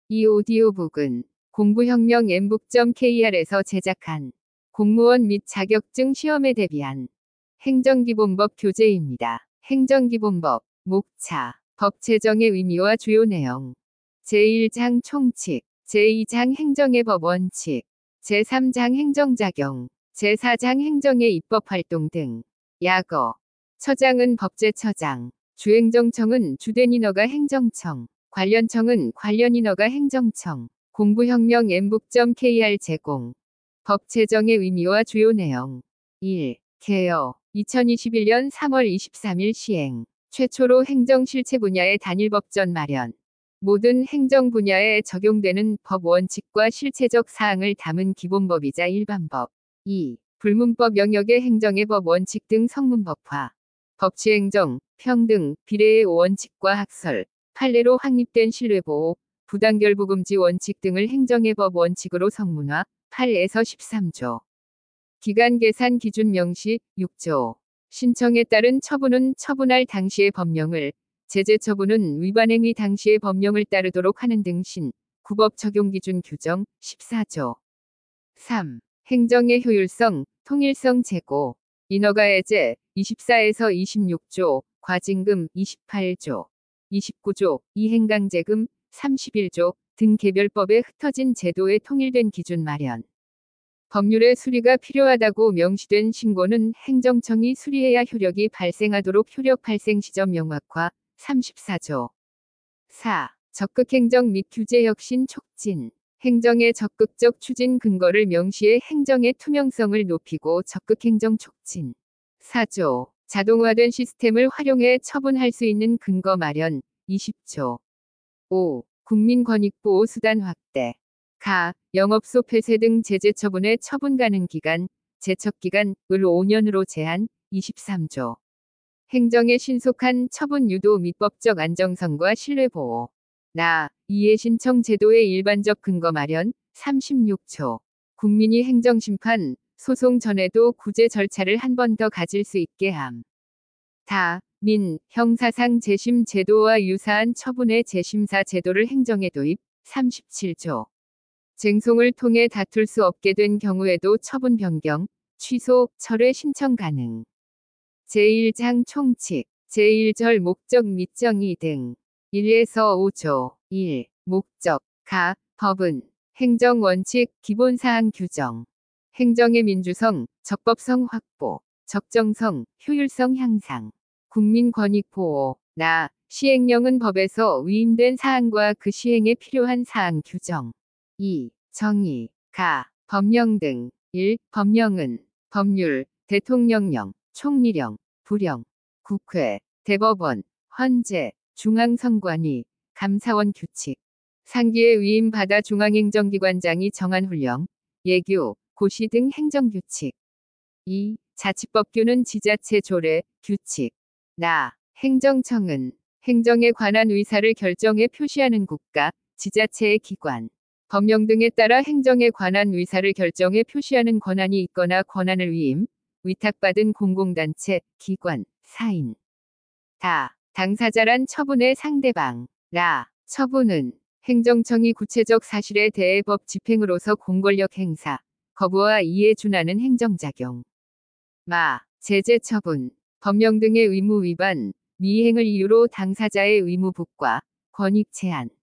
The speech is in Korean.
이 오디오북은 공부혁명 엠북.kr에서 제작한 공무원 및 자격증 시험에 대비한 행정기본법 교재입니다. 행정기본법, 목차, 법 제정의 의미와 주요 내용, 제1장 총칙, 제2장 행정의 법 원칙, 제3장 행정작용, 제4장 행정의 입법활동 등. 약어, 처장은 법제처장, 주행정청은 주된 인허가 행정청, 관련청은 관련 인허가 행정청. 공부혁명 엠북.kr 제공. 법 제정의 의미와 주요 내용. 1. 개요. 2021년 3월 23일 시행. 최초로 행정실체 분야의 단일법전 마련. 모든 행정 분야에 적용되는 법 원칙과 실체적 사항을 담은 기본법이자 일반법. 2. 불문법 영역의 행정의 법 원칙 등 성문법화. 법치행정, 평등, 비례의 원칙과 학설, 판례로 확립된 신뢰보호, 부당결부금지 원칙 등을 행정의 법 원칙으로 성문화. 8에서 13조. 기간 계산 기준 명시. 6조. 신청에 따른 처분은 처분할 당시의 법령을, 제재 처분은 위반 행위 당시의 법령을 따르도록 하는 등 신. 구법 적용 기준 규정. 14조. 3. 행정의 효율성, 통일성 제고. 인허가 해제. 24에서 26조. 과징금. 28조. 29조. 이행강제금. 31조 등 개별법에 흩어진 제도의 통일된 기준 마련. 법률의 수리가 필요하다고 명시된 신고는 행정청이 수리해야 효력이 발생하도록 효력 발생 시점 명확화. 34조. 4. 적극행정 및 규제 혁신 촉진. 행정의 적극적 추진 근거를 명시해 행정의 투명성을 높이고 적극행정 촉진. 4조. 자동화된 시스템을 활용해 처분할 수 있는 근거 마련. 20조. 5. 국민권익보호 수단 확대. 가, 영업소 폐쇄 등 제재 처분의 처분 가능 기간, 제척기간을 5년으로 제한. 23조. 행정의 신속한 처분 유도 및 법적 안정성과 신뢰보호. 이해신청 제도의 일반적 근거 마련. 36조. 국민이 행정심판, 소송 전에도 구제 절차를 한 번 더 가질 수 있게 함. 형사상 재심 제도와 유사한 처분의 재심사 제도를 행정에 도입. 37조. 쟁송을 통해 다툴 수 없게 된 경우에도 처분 변경, 취소, 철회 신청 가능. 제1장 총칙, 제1절 목적 및 정의 등. 1에서 5조. 1. 목적. 가, 법은 행정원칙, 기본사항 규정. 행정의 민주성, 적법성 확보, 적정성, 효율성 향상. 국민권익 보호. 시행령은 법에서 위임된 사항과 그 시행에 필요한 사항 규정. 2. 정의. 가, 법령 등. 1. 법령은 법률, 대통령령, 총리령, 부령, 국회, 대법원, 헌재, 중앙선관위, 감사원 규칙. 상기에 위임받아 중앙행정기관장이 정한 훈령, 예규, 고시 등 행정규칙. 2. 자치법규는 지자체 조례, 규칙. 행정청은 행정에 관한 의사를 결정에 표시하는 국가, 지자체의 기관. 법령 등에 따라 행정에 관한 의사를 결정에 표시하는 권한이 있거나 권한을 위임, 위탁받은 공공단체, 기관, 사인. 당사자란 처분의 상대방. 처분은 행정청이 구체적 사실에 대해 법 집행으로서 공권력 행사, 거부와 이에 준하는 행정작용. 제재 처분. 법령 등의 의무 위반, 미행을 이유로 당사자의 의무 부과, 권익 제한.